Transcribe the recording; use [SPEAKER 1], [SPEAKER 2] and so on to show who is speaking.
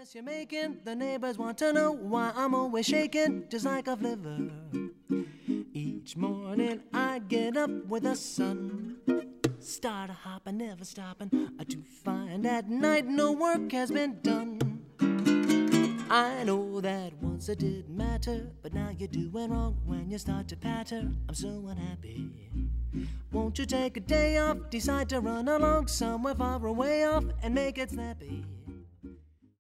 [SPEAKER 1] mess you're making. The neighbors want to know why I'm always shaking, just like a flivver. Each morning I get up with the sun, start a hopping, never stopping, to find at night no work has been done. I know that once it didn't matter, but now you're doing wrong when you start to patter. I'm so unhappy. Won't you take a day off, decide to run along somewhere far away off and make it snappy?